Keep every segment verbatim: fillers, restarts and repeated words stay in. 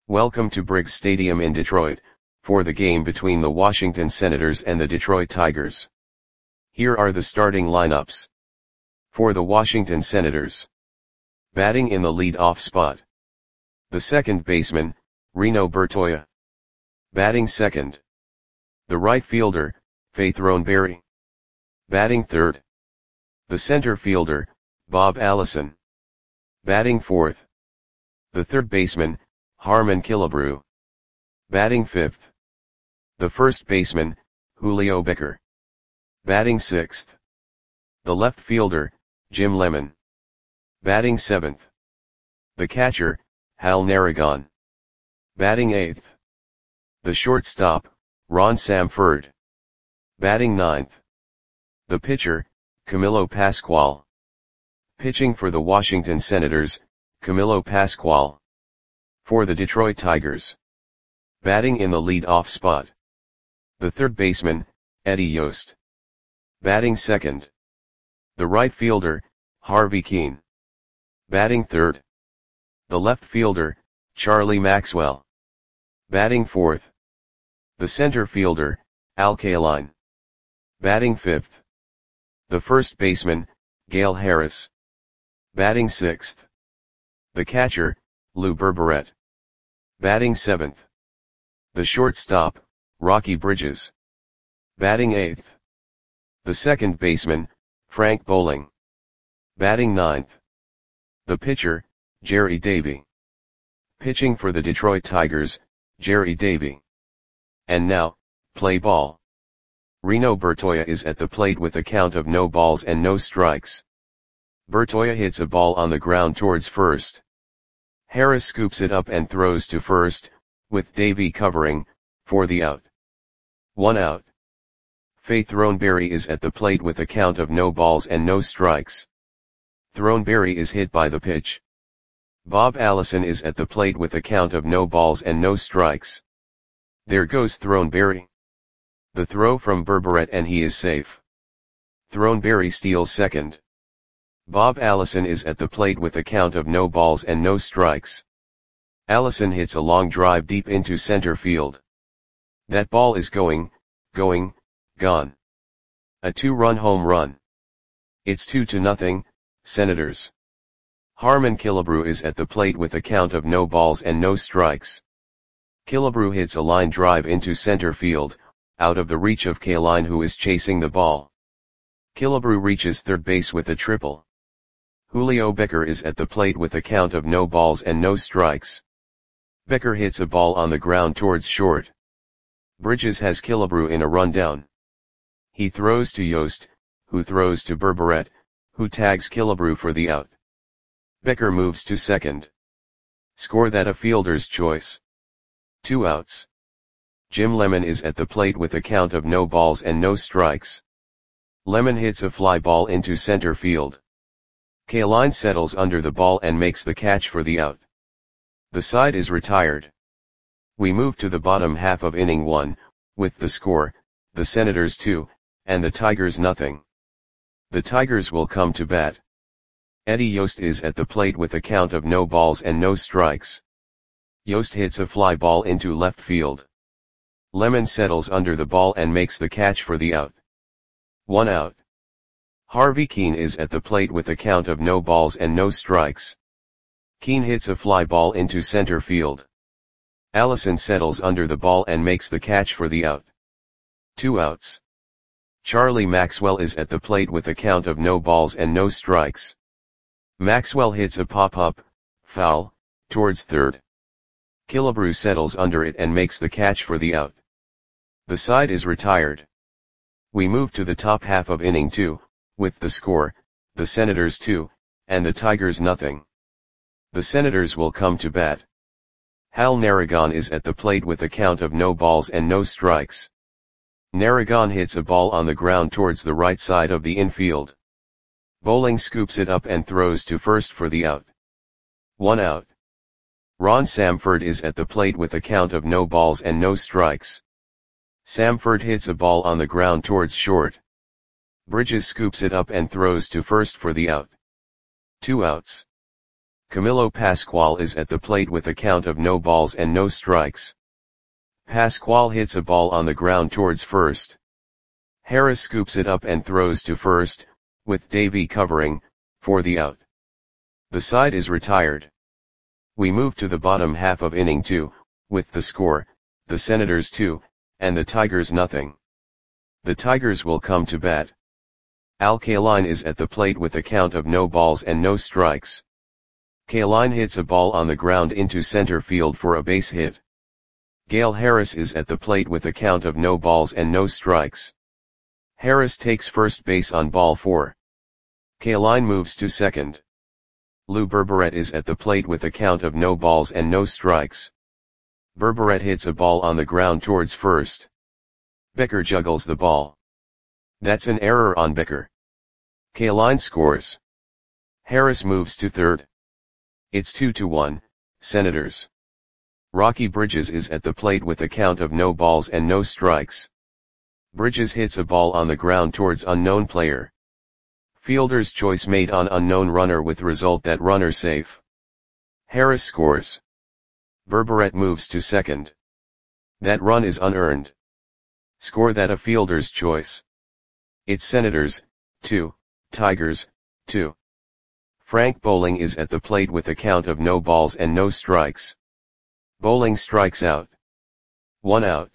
Welcome to Briggs Stadium in Detroit, for the game between the Washington Senators and the Detroit Tigers. Here are the starting lineups. For the Washington Senators. Batting in the lead-off spot. The second baseman, Reno Bertoia. Batting second. The right fielder, Faith Throneberry. Batting third. The center fielder, Bob Allison. Batting fourth. The third baseman, Harmon Killebrew. Batting fifth. The first baseman, Julio Becker. Batting sixth. The left fielder, Jim Lemon. Batting seventh. The catcher, Hal Narragon. Batting eighth. The shortstop, Ron Samford. Batting ninth. The pitcher, Camilo Pascual. Pitching for the Washington Senators, Camilo Pascual. For the Detroit Tigers. Batting in the lead-off spot. The third baseman, Eddie Yost. Batting second. The right fielder, Harvey Kuenn. Batting third. The left fielder, Charlie Maxwell. Batting fourth. The center fielder, Al Kaline. Batting fifth. The first baseman, Gale Harris. Batting sixth. The catcher, Lou Berberet. Batting seventh. The shortstop, Rocky Bridges. Batting eighth. The second baseman, Frank Bowling. Batting ninth. The pitcher, Jerry Davy. Pitching for the Detroit Tigers, Jerry Davy. And now, play ball. Reno Bertoia is at the plate with a count of no balls and no strikes. Bertoia hits a ball on the ground towards first. Harris scoops it up and throws to first, with Davy covering, for the out. One out. Faith Throneberry is at the plate with a count of no balls and no strikes. Throneberry is hit by the pitch. Bob Allison is at the plate with a count of no balls and no strikes. There goes Throneberry. The throw from Berberet and he is safe. Throneberry steals second. Bob Allison is at the plate with a count of no balls and no strikes. Allison hits a long drive deep into center field. That ball is going, going, gone. A two-run home run. It's two to nothing, Senators. Harmon Killebrew is at the plate with a count of no balls and no strikes. Killebrew hits a line drive into center field, out of the reach of Kaline, who is chasing the ball. Killebrew reaches third base with a triple. Julio Becker is at the plate with a count of no balls and no strikes. Becker hits a ball on the ground towards short. Bridges has Killebrew in a rundown. He throws to Yost, who throws to Berberet, who tags Killebrew for the out. Becker moves to second. Score that a fielder's choice. Two outs. Jim Lemon is at the plate with a count of no balls and no strikes. Lemon hits a fly ball into center field. Kaline settles under the ball and makes the catch for the out. The side is retired. We move to the bottom half of inning one, with the score, the Senators two, and the Tigers nothing. The Tigers will come to bat. Eddie Yost is at the plate with a count of no balls and no strikes. Yost hits a fly ball into left field. Lemon settles under the ball and makes the catch for the out. One out. Harvey Kuenn is at the plate with a count of no balls and no strikes. Kuenn hits a fly ball into center field. Allison settles under the ball and makes the catch for the out. Two outs. Charlie Maxwell is at the plate with a count of no balls and no strikes. Maxwell hits a pop-up, foul, towards third. Killebrew settles under it and makes the catch for the out. The side is retired. We move to the top half of inning two, with the score, the Senators two, and the Tigers nothing. The Senators will come to bat. Hal Narragon is at the plate with a count of no balls and no strikes. Narragon hits a ball on the ground towards the right side of the infield. Bowling scoops it up and throws to first for the out. One out. Ron Samford is at the plate with a count of no balls and no strikes. Samford hits a ball on the ground towards short. Bridges scoops it up and throws to first for the out. Two outs. Camilo Pascual is at the plate with a count of no balls and no strikes. Pascual hits a ball on the ground towards first. Harris scoops it up and throws to first, with Davy covering, for the out. The side is retired. We move to the bottom half of inning two, with the score, the Senators two, and the Tigers nothing. The Tigers will come to bat. Al Kaline is at the plate with a count of no balls and no strikes. Kaline hits a ball on the ground into center field for a base hit. Gale Harris is at the plate with a count of no balls and no strikes. Harris takes first base on ball four. Kaline moves to second. Lou Berberet is at the plate with a count of no balls and no strikes. Berberet hits a ball on the ground towards first. Becker juggles the ball. That's an error on Becker. Kaline scores. Harris moves to third. It's two to one, Senators. Rocky Bridges is at the plate with a count of no balls and no strikes. Bridges hits a ball on the ground towards unknown player. Fielder's choice made on unknown runner with result that runner safe. Harris scores. Berberet moves to second. That run is unearned. Score that a fielder's choice. It's Senators, two, Tigers, two. Frank Bowling is at the plate with a count of no balls and no strikes. Bowling strikes out. One out.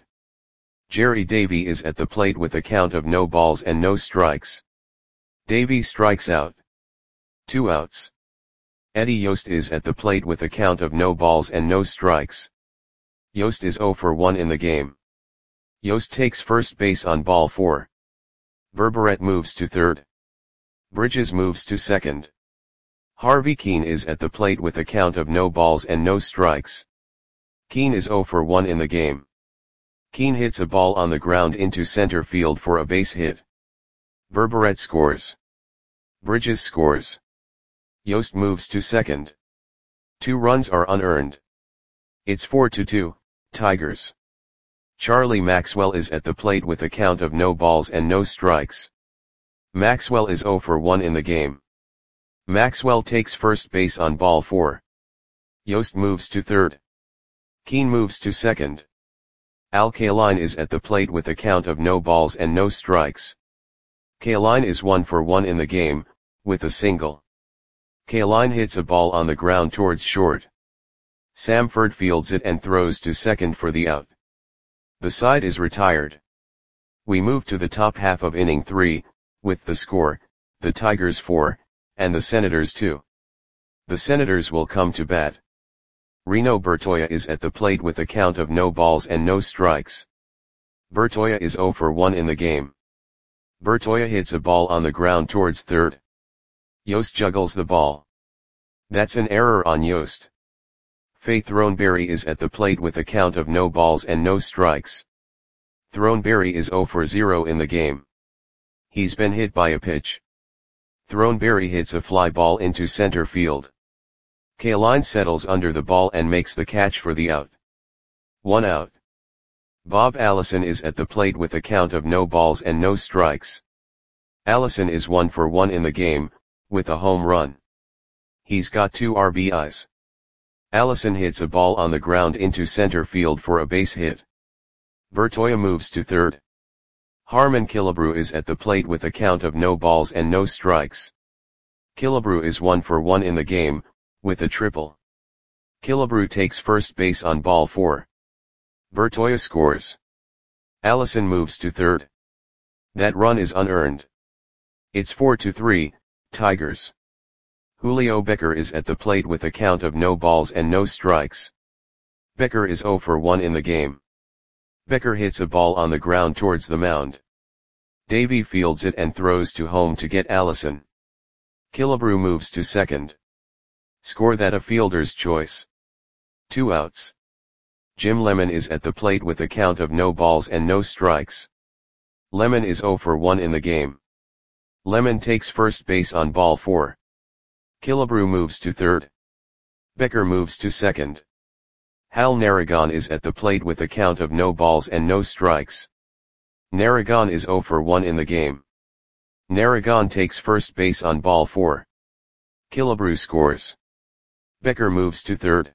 Jerry Davy is at the plate with a count of no balls and no strikes. Davy strikes out. Two outs. Eddie Yost is at the plate with a count of no balls and no strikes. Yost is zero for one in the game. Yost takes first base on ball four. Berberet moves to third. Bridges moves to second. Harvey Keene is at the plate with a count of no balls and no strikes. Keene is zero for one in the game. Keene hits a ball on the ground into center field for a base hit. Berberet scores. Bridges scores. Yost moves to second. Two runs are unearned. It's four to two, Tigers. Charlie Maxwell is at the plate with a count of no balls and no strikes. Maxwell is zero for one in the game. Maxwell takes first base on ball four. Yost moves to third. Keene moves to second. Al Kaline is at the plate with a count of no balls and no strikes. Kaline is one for one in the game, with a single. Kaline hits a ball on the ground towards short. Samford fields it and throws to second for the out. The side is retired. We move to the top half of inning three, with the score, the Tigers four, and the Senators two. The Senators will come to bat. Reno Bertoia is at the plate with a count of no balls and no strikes. Bertoia is zero for one in the game. Bertoia hits a ball on the ground towards third. Yost juggles the ball. That's an error on Yost. Faye Throneberry is at the plate with a count of no balls and no strikes. Throneberry is zero for zero in the game. He's been hit by a pitch. Throneberry hits a fly ball into center field. Kaline settles under the ball and makes the catch for the out. One out. Bob Allison is at the plate with a count of no balls and no strikes. Allison is one for one in the game, with a home run. He's got two R B Is. Allison hits a ball on the ground into center field for a base hit. Bertoia moves to third. Harmon Killebrew is at the plate with a count of no balls and no strikes. Killebrew is one for one in the game, with a triple. Killebrew takes first base on ball four. Bertoia scores. Allison moves to third. That run is unearned. It's four to three, Tigers. Julio Becker is at the plate with a count of no balls and no strikes. Becker is zero for one in the game. Becker hits a ball on the ground towards the mound. Davy fields it and throws to home to get Allison. Killebrew moves to second. Score that a fielder's choice. Two outs. Jim Lemon is at the plate with a count of no balls and no strikes. Lemon is zero for one in the game. Lemon takes first base on ball four. Killebrew moves to third. Becker moves to second. Hal Narragon is at the plate with a count of no balls and no strikes. Narragon is zero for one in the game. Narragon takes first base on ball four. Killebrew scores. Becker moves to third.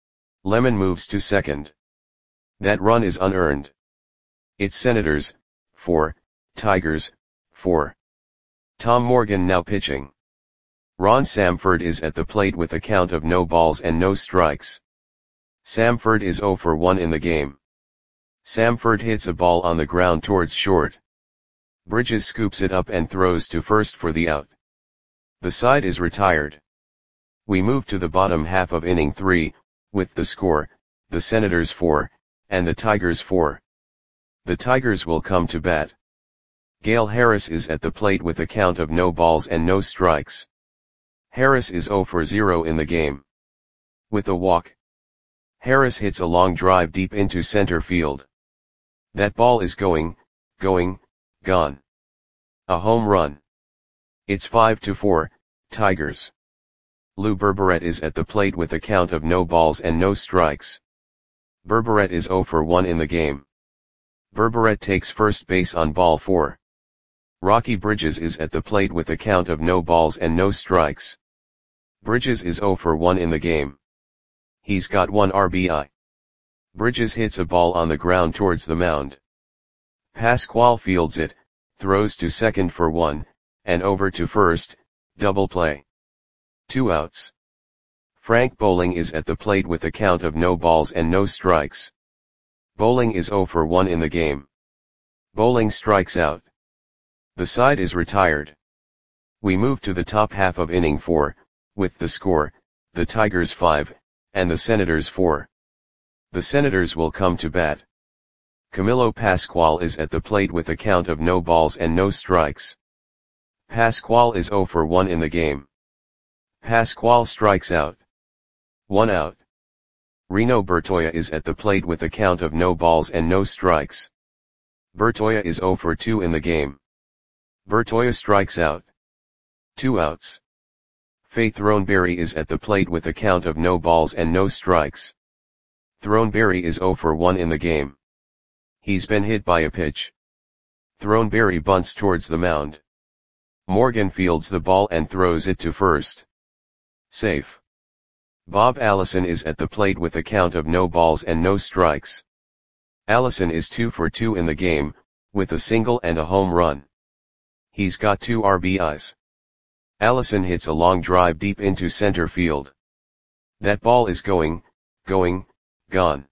Lemon moves to second. That run is unearned. It's Senators, four, Tigers, four. Tom Morgan now pitching. Ron Samford is at the plate with a count of no balls and no strikes. Samford is zero for one in the game. Samford hits a ball on the ground towards short. Bridges scoops it up and throws to first for the out. The side is retired. We move to the bottom half of inning three, with the score, the Senators four, and the Tigers four. The Tigers will come to bat. Gale Harris is at the plate with a count of no balls and no strikes. Harris is zero for zero in the game. With a walk, Harris hits a long drive deep into center field. That ball is going, going, gone. A home run. It's five to four, Tigers. Lou Berberet is at the plate with a count of no balls and no strikes. Berberet is zero for one in the game. Berberet takes first base on ball four. Rocky Bridges is at the plate with a count of no balls and no strikes. Bridges is zero for one in the game. He's got one R B I. Bridges hits a ball on the ground towards the mound. Pasquale fields it, throws to second for one, and over to first, double play. Two outs. Frank Bowling is at the plate with a count of no balls and no strikes. Bowling is zero for one in the game. Bowling strikes out. The side is retired. We move to the top half of inning four, with the score, the Tigers five, and the Senators four. The Senators will come to bat. Camilo Pasquale is at the plate with a count of no balls and no strikes. Pasquale is zero for one in the game. Pasquale strikes out. One out. Reno Bertoia is at the plate with a count of no balls and no strikes. Bertoia is zero for two in the game. Bertoia strikes out. Two outs. Faith Throneberry is at the plate with a count of no balls and no strikes. Throneberry is zero for one in the game. He's been hit by a pitch. Throneberry bunts towards the mound. Morgan fields the ball and throws it to first. Safe. Bob Allison is at the plate with a count of no balls and no strikes. Allison is two for two in the game, with a single and a home run. He's got two R B Is. Allison hits a long drive deep into center field. That ball is going, going, gone.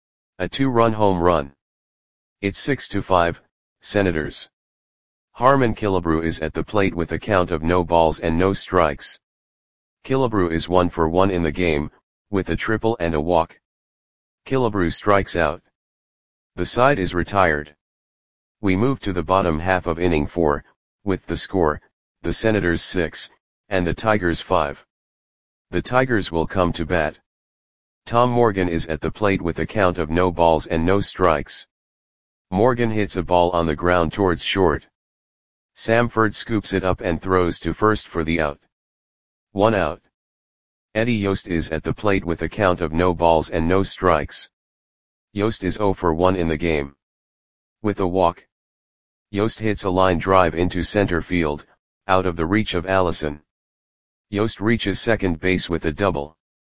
A two-run home run. It's six to five, Senators. Harmon Killebrew is at the plate with a count of no balls and no strikes. Killebrew is one for one in the game, with a triple and a walk. Killebrew strikes out. The side is retired. We move to the bottom half of inning four, with the score, the Senators six, and the Tigers five. The Tigers will come to bat. Tom Morgan is at the plate with a count of no balls and no strikes. Morgan hits a ball on the ground towards short. Samford scoops it up and throws to first for the out. One out. Eddie Yost is at the plate with a count of no balls and no strikes. Yost is zero for one in the game. With a walk, Yost hits a line drive into center field, out of the reach of Allison. Yost reaches second base with a double.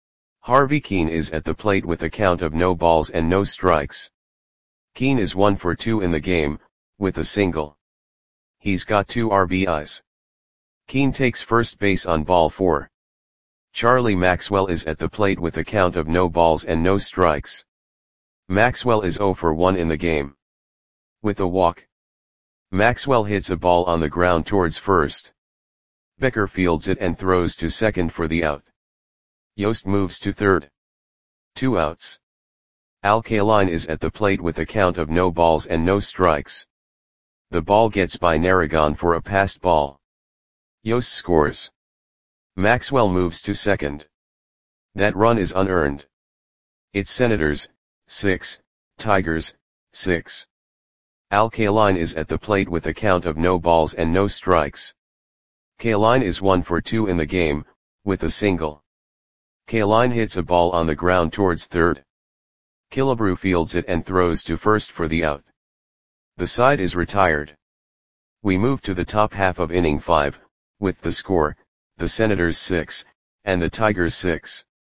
Harvey Keene is at the plate with a count of no balls and no strikes. Keene is one for two in the game, with a single. He's got two R B Is. Keene takes first base on ball four. Charlie Maxwell is at the plate with a count of no balls and no strikes. Maxwell is zero for one in the game. With a walk, Maxwell hits a ball on the ground towards first. Becker fields it and throws to second for the out. Yost moves to third. Two outs. Al Kaline is at the plate with a count of no balls and no strikes. The ball gets by Narragon for a passed ball. Yost scores. Maxwell moves to second. That run is unearned. It's Senators, six, Tigers, six. Al Kaline is at the plate with a count of no balls and no strikes. Kaline is one for two in the game, with a single. Kaline hits a ball on the ground towards third. Killebrew fields it and throws to first for the out. The side is retired. We move to the top half of inning five, with the score, the Senators six, and the Tigers six.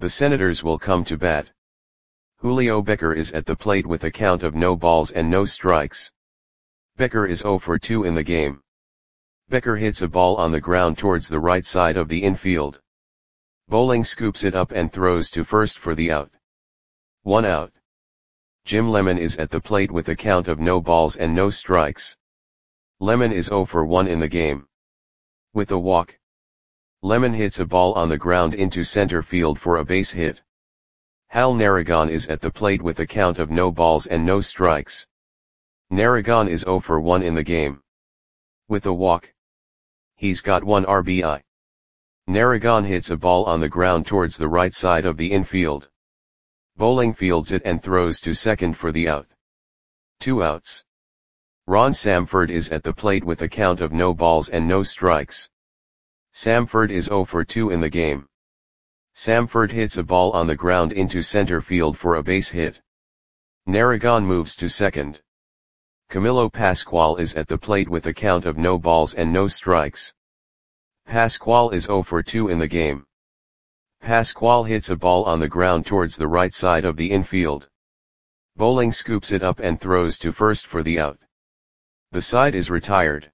The Senators will come to bat. Julio Becker is at the plate with a count of no balls and no strikes. Becker is zero for two in the game. Becker hits a ball on the ground towards the right side of the infield. Bowling scoops it up and throws to first for the out. One out. Jim Lemon is at the plate with a count of no balls and no strikes. Lemon is zero for one in the game. With a walk, Lemon hits a ball on the ground into center field for a base hit. Hal Narragon is at the plate with a count of no balls and no strikes. Narragon is zero for one in the game. With a walk, he's got one R B I. Narragon hits a ball on the ground towards the right side of the infield. Bowling fields it and throws to second for the out. Two outs. Ron Samford is at the plate with a count of no balls and no strikes. Samford is zero for two in the game. Samford hits a ball on the ground into center field for a base hit. Narragon moves to second. Camilo Pascual is at the plate with a count of no balls and no strikes. Pascual is zero for two in the game. Pascual hits a ball on the ground towards the right side of the infield. Bowling scoops it up and throws to first for the out. The side is retired.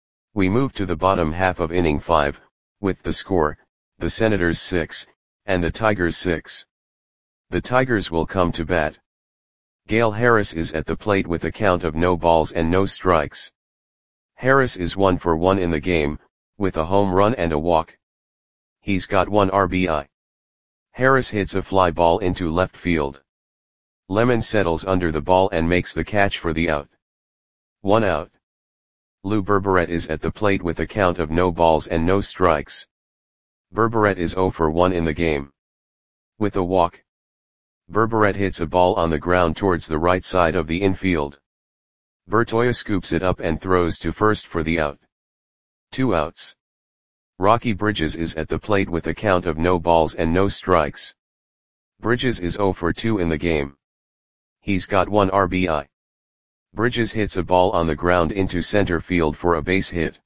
We move to the bottom half of inning five, with the score, the Senators six, and the Tigers six. The Tigers will come to bat. Gale Harris is at the plate with a count of no balls and no strikes. Harris is one for one in the game, with a home run and a walk. He's got one R B I. Harris hits a fly ball into left field. Lemon settles under the ball and makes the catch for the out. One out. Lou Berberet is at the plate with a count of no balls and no strikes. Berberet is zero for one in the game. With a walk, Berberet hits a ball on the ground towards the right side of the infield. Bertoia scoops it up and throws to first for the out. Two outs. Rocky Bridges is at the plate with a count of no balls and no strikes. Bridges is zero for two in the game. He's got one R B I. Bridges hits a ball on the ground into center field for a base hit.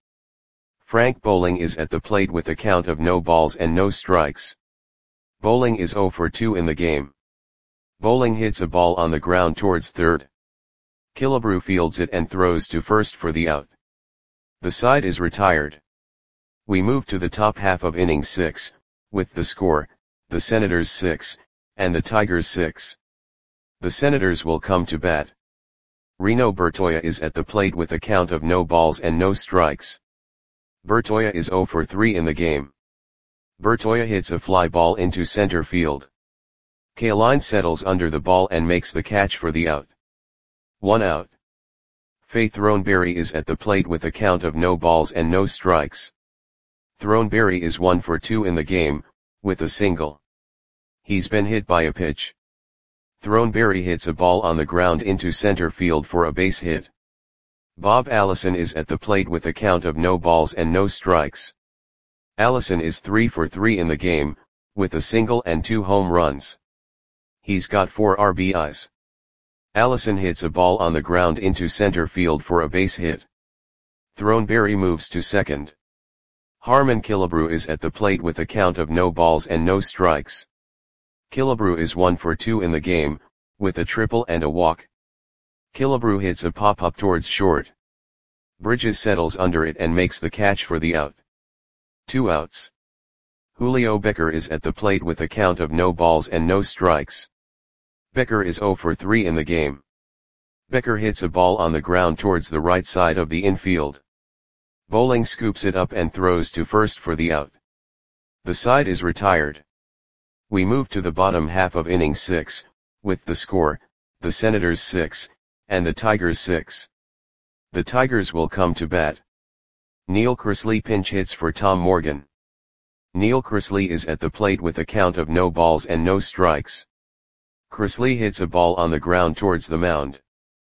Frank Bowling is at the plate with a count of no balls and no strikes. Bowling is zero for two in the game. Bowling hits a ball on the ground towards third. Killebrew fields it and throws to first for the out. The side is retired. We move to the top half of inning six, with the score, the Senators six, and the Tigers six. The Senators will come to bat. Reno Bertoia is at the plate with a count of no balls and no strikes. Bertoia is zero for three in the game. Bertoia hits a fly ball into center field. Kaline settles under the ball and makes the catch for the out. One out. Faith Throneberry is at the plate with a count of no balls and no strikes. Throneberry is one for two in the game, with a single. He's been hit by a pitch. Throneberry hits a ball on the ground into center field for a base hit. Bob Allison is at the plate with a count of no balls and no strikes. Allison is three for three in the game, with a single and two home runs. He's got four R B Is. Allison hits a ball on the ground into center field for a base hit. Throneberry moves to second. Harmon Killebrew is at the plate with a count of no balls and no strikes. Killebrew is one for two in the game, with a triple and a walk. Killebrew hits a pop-up towards short. Bridges settles under it and makes the catch for the out. Two outs. Julio Becker is at the plate with a count of no balls and no strikes. Becker is zero for three in the game. Becker hits a ball on the ground towards the right side of the infield. Bowling scoops it up and throws to first for the out. The side is retired. We move to the bottom half of inning six, with the score, the Senators six, and the Tigers six. The Tigers will come to bat. Neil Chrisley pinch hits for Tom Morgan. Neil Chrisley is at the plate with a count of no balls and no strikes. Chrisley hits a ball on the ground towards the mound.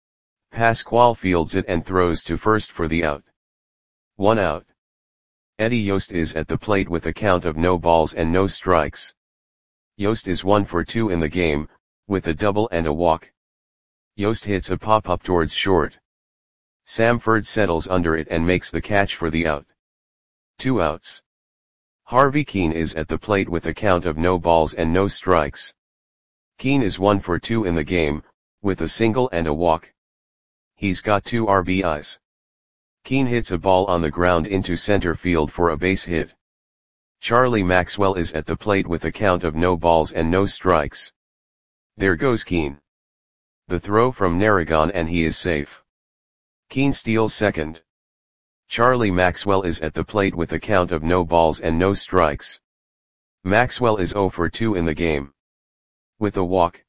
Pascual fields it and throws to first for the out. One out. Eddie Yost is at the plate with a count of no balls and no strikes. Yost is one for two in the game, with a double and a walk. Yost hits a pop-up towards short. Samford settles under it and makes the catch for the out. Two outs. Harvey Keene is at the plate with a count of no balls and no strikes. Keene is one for two in the game, with a single and a walk. He's got two R B Is. Keene hits a ball on the ground into center field for a base hit. Charlie Maxwell is at the plate with a count of no balls and no strikes. There goes Keene. The throw from Narragon and he is safe. Keene steals second. Charlie Maxwell is at the plate with a count of no balls and no strikes. Maxwell is zero for two in the game. With a walk,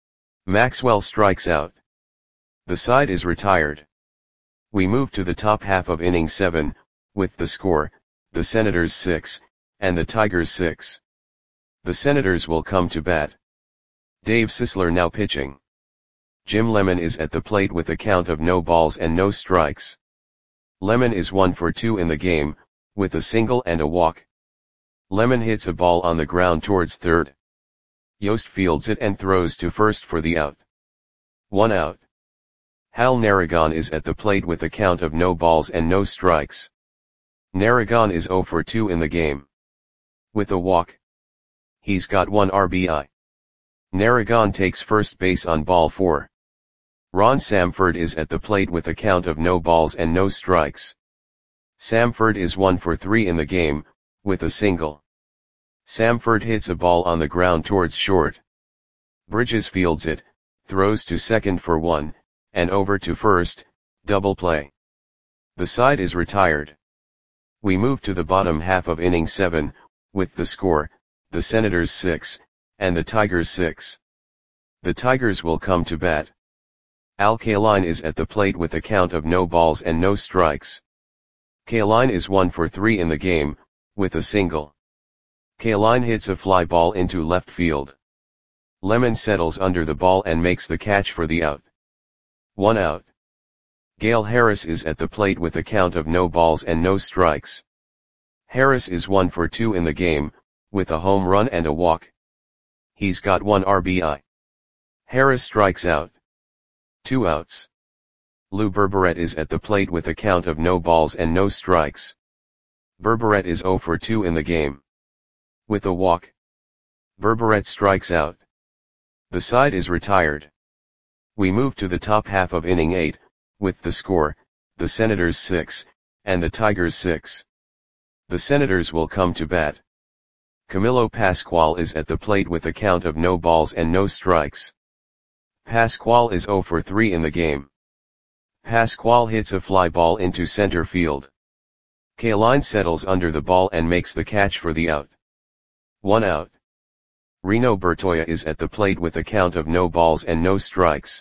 Maxwell strikes out. The side is retired. We move to the top half of inning seven, with the score, the Senators six, and the Tigers six. The Senators will come to bat. Dave Sisler now pitching. Jim Lemon is at the plate with a count of no balls and no strikes. Lemon is one for two in the game, with a single and a walk. Lemon hits a ball on the ground towards third. Yost fields it and throws to first for the out. One out. Hal Narragon is at the plate with a count of no balls and no strikes. Narragon is zero for two in the game. With a walk, he's got one R B I. Narragon takes first base on ball four. Ron Samford is at the plate with a count of no balls and no strikes. Samford is one for three in the game, with a single. Samford hits a ball on the ground towards short. Bridges fields it, throws to second for one, and over to first, double play. The side is retired. We move to the bottom half of inning seven, with the score, the Senators six, and the Tigers six. The Tigers will come to bat. Al Kaline is at the plate with a count of no balls and no strikes. Kaline is one for three in the game, with a single. Kaline hits a fly ball into left field. Lemon settles under the ball and makes the catch for the out. One out. Gale Harris is at the plate with a count of no balls and no strikes. Harris is one for two in the game, with a home run and a walk. He's got one R B I. Harris strikes out. Two outs. Lou Berberet is at the plate with a count of no balls and no strikes. Berberet is zero for two in the game. With a walk, Berberet strikes out. The side is retired. We move to the top half of inning eight, with the score, the Senators six, and the Tigers six. The Senators will come to bat. Camilo Pascual is at the plate with a count of no balls and no strikes. Pascual is zero for three in the game. Pascual hits a fly ball into center field. Kaline settles under the ball and makes the catch for the out. One out. Reno Bertoia is at the plate with a count of no balls and no strikes.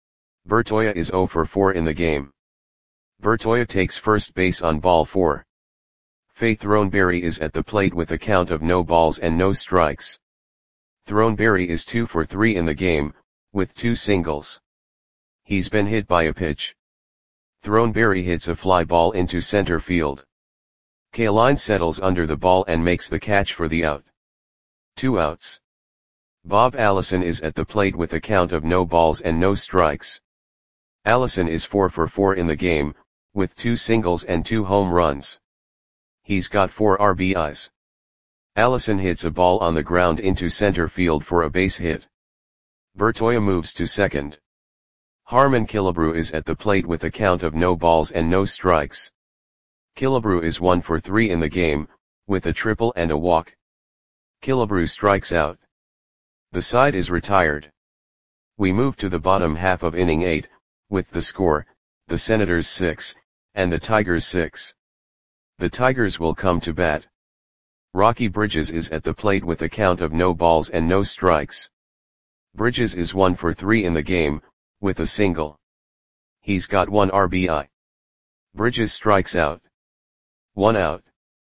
Bertoia is zero for four in the game. Bertoia takes first base on ball four. Faye Throneberry is at the plate with a count of no balls and no strikes. Throneberry is two for three in the game, with two singles. He's been hit by a pitch. Throneberry hits a fly ball into center field. Kaline settles under the ball and makes the catch for the out. Two outs. Bob Allison is at the plate with a count of no balls and no strikes. Allison is four for four in the game, with two singles and two home runs. He's got four R B Is. Allison hits a ball on the ground into center field for a base hit. Bertoia moves to second. Harmon Killebrew is at the plate with a count of no balls and no strikes. Killebrew is one for three in the game, with a triple and a walk. Killebrew strikes out. The side is retired. We move to the bottom half of inning eight, with the score, the Senators six, and the Tigers six. The Tigers will come to bat. Rocky Bridges is at the plate with a count of no balls and no strikes. Bridges is one for three in the game, with a single. He's got one R B I. Bridges strikes out. One out.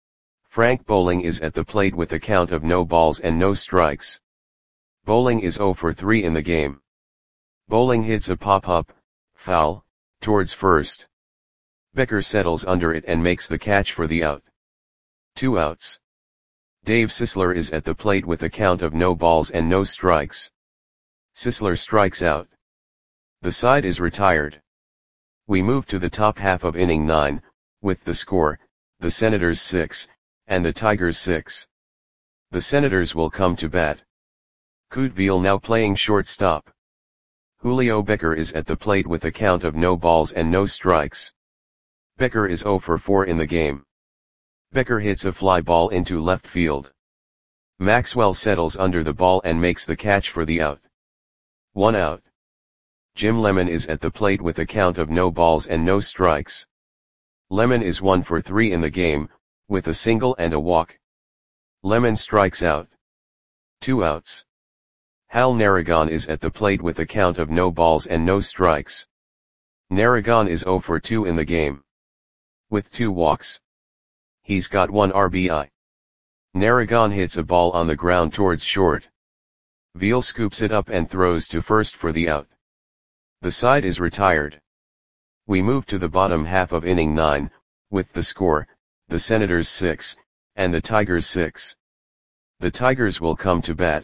Frank Bowling is at the plate with a count of no balls and no strikes. Bowling is zero for three in the game. Bowling hits a pop-up, foul, towards first. Becker settles under it and makes the catch for the out. Two outs. Dave Sisler is at the plate with a count of no balls and no strikes. Sisler strikes out. The side is retired. We move to the top half of inning nine, with the score, the Senators six, and the Tigers six. The Senators will come to bat. Couteville now playing shortstop. Julio Becker is at the plate with a count of no balls and no strikes. Becker is zero for four in the game. Becker hits a fly ball into left field. Maxwell settles under the ball and makes the catch for the out. One out. Jim Lemon is at the plate with a count of no balls and no strikes. Lemon is one for three in the game, with a single and a walk. Lemon strikes out. Two outs. Hal Narragon is at the plate with a count of no balls and no strikes. Narragon is zero for two in the game. With two walks. He's got one R B I. Narragon hits a ball on the ground towards short. Veal scoops it up and throws to first for the out. The side is retired. We move to the bottom half of inning nine, with the score, the Senators six, and the Tigers six. The Tigers will come to bat.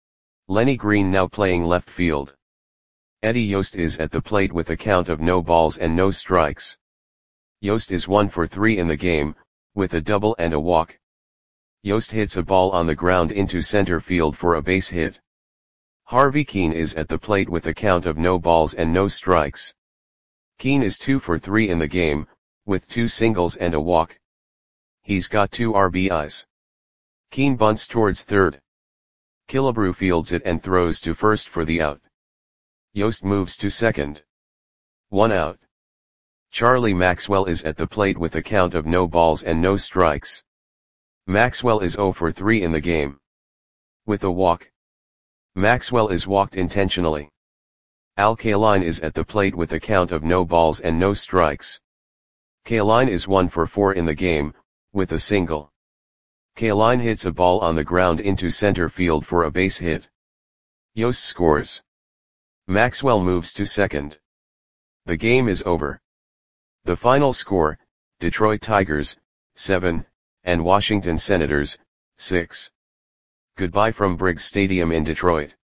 Lenny Green now playing left field. Eddie Yost is at the plate with a count of no balls and no strikes. Yost is one for three in the game, with a double and a walk. Yost hits a ball on the ground into center field for a base hit. Harvey Keene is at the plate with a count of no balls and no strikes. Keene is two for three in the game, with two singles and a walk. He's got two R B Is. Keene bunts towards third. Killebrew fields it and throws to first for the out. Yost moves to second. One out. Charlie Maxwell is at the plate with a count of no balls and no strikes. Maxwell is zero for three in the game. With a walk. Maxwell is walked intentionally. Al Kaline is at the plate with a count of no balls and no strikes. Kaline is one for four in the game, with a single. Kaline hits a ball on the ground into center field for a base hit. Yost scores. Maxwell moves to second. The game is over. The final score, Detroit Tigers, seven, and Washington Senators, six. Goodbye from Briggs Stadium in Detroit.